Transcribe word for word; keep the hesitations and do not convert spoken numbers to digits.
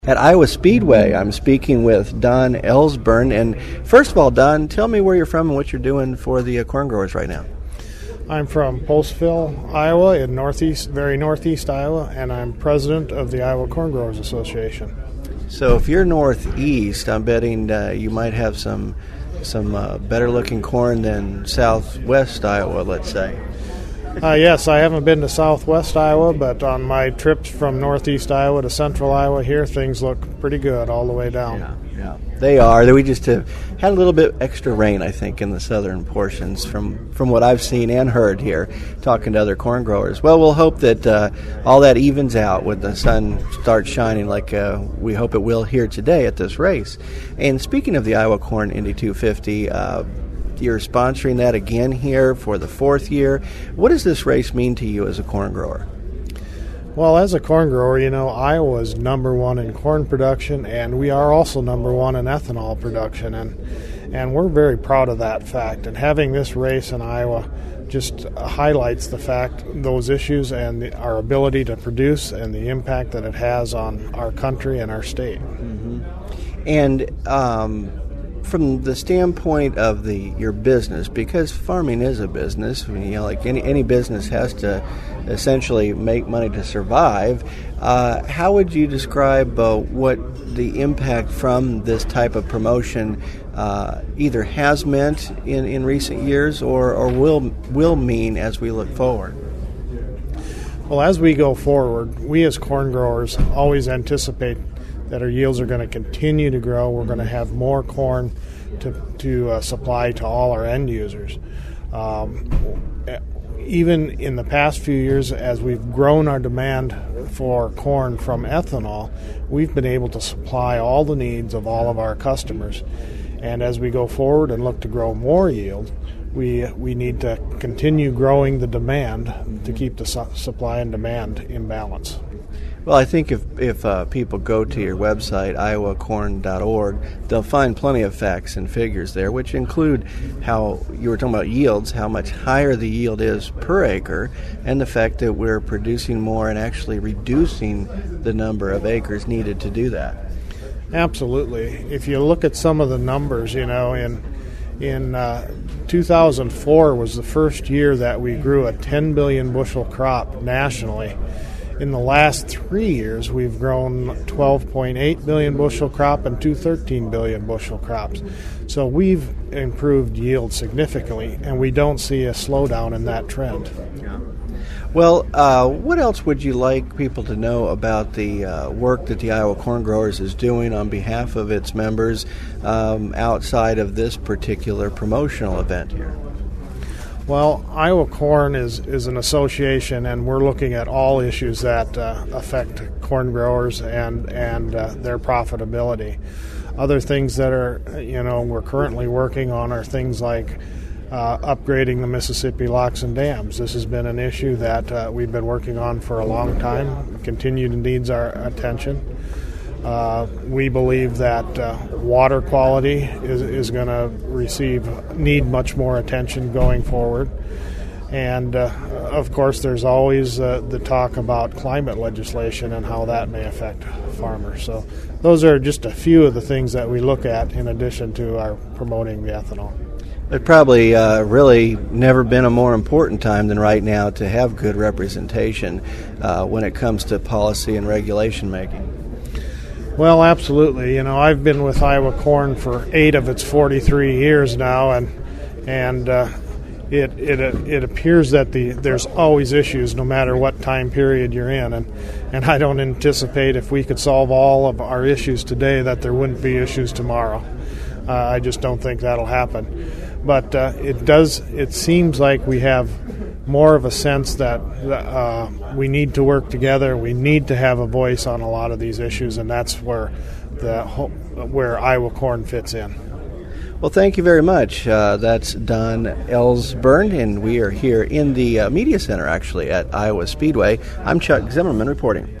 At Iowa Speedway, I'm speaking with Don Elsburn. And first of all, Don, tell me where you're from and what you're doing for the uh, corn growers right now. I'm from Postville, Iowa, in northeast, very northeast Iowa, and I'm president of the Iowa Corn Growers Association. So if you're northeast, I'm betting uh, you might have some some uh, better-looking corn than southwest Iowa, let's say. Uh, yes, I haven't been to southwest Iowa, but on my trips from northeast Iowa to central Iowa here, things look pretty good all the way down. Yeah, yeah. They are. We just have had a little bit extra rain, I think, in the southern portions from, from what I've seen and heard here, talking to other corn growers. Well, we'll hope that uh, all that evens out when the sun starts shining like uh, we hope it will here today at this race. And speaking of the Iowa Corn Indy two fifty, uh, you're sponsoring that again here for the fourth year. What does this race mean to you as a corn grower? Well, as a corn grower, you know, Iowa is number one in corn production, and we are also number one in ethanol production, and and we're very proud of that fact. And having this race in Iowa just highlights the fact, those issues, and the, our ability to produce and the impact that it has on our country and our state. Mm-hmm. And um, from the standpoint of the your business, because farming is a business, you know, like any any business has to essentially make money to survive. Uh, how would you describe uh, what the impact from this type of promotion uh, either has meant in, in recent years or, or will will mean as we look forward? Well, as we go forward, we as corn growers always anticipate that our yields are going to continue to grow. We're going to have more corn to, to uh, supply to all our end users. Um, even in the past few years, as we've grown our demand for corn from ethanol, we've been able to supply all the needs of all of our customers. And as we go forward and look to grow more yield, we we need to continue growing the demand to keep the su- supply and demand in balance. Well, I think if if uh, people go to your website, iowa corn dot org, they'll find plenty of facts and figures there, which include how you were talking about yields, how much higher the yield is per acre, and the fact that we're producing more and actually reducing the number of acres needed to do that. Absolutely. If you look at some of the numbers, you know, in in uh, two thousand four was the first year that we grew a ten billion bushel crop nationally. In the last three years, we've grown twelve point eight billion bushel crop and two thirteen billion bushel crops. So we've improved yield significantly, and we don't see a slowdown in that trend. Yeah. Well, uh, what else would you like people to know about the uh, work that the Iowa Corn Growers is doing on behalf of its members um, outside of this particular promotional event here? Well, Iowa Corn is, is an association, and we're looking at all issues that uh, affect corn growers and and uh, their profitability. Other things that are, you know, we're currently working on are things like uh, upgrading the Mississippi locks and dams. This has been an issue that uh, we've been working on for a long time. It continues needs our attention. Uh, we believe that uh, water quality is, is going to receive need much more attention going forward, and uh, of course there's always uh, the talk about climate legislation and how that may affect farmers. So those are just a few of the things that we look at in addition to our promoting the ethanol. There's probably uh, really never been a more important time than right now to have good representation uh, when it comes to policy and regulation making. Well, absolutely. You know, I've been with Iowa Corn for eight of its forty-three years now, and and uh, it it it appears that the there's always issues no matter what time period you're in, and and I don't anticipate if we could solve all of our issues today that there wouldn't be issues tomorrow. Uh, I just don't think that'll happen. But uh, it does. It seems like we have more of a sense that uh, we need to work together. We need to have a voice on a lot of these issues, and that's where the where Iowa Corn fits in. Well, thank you very much. Uh, that's Don Elsburn, and we are here in the uh, Media Center, actually, at Iowa Speedway. I'm Chuck Zimmerman reporting.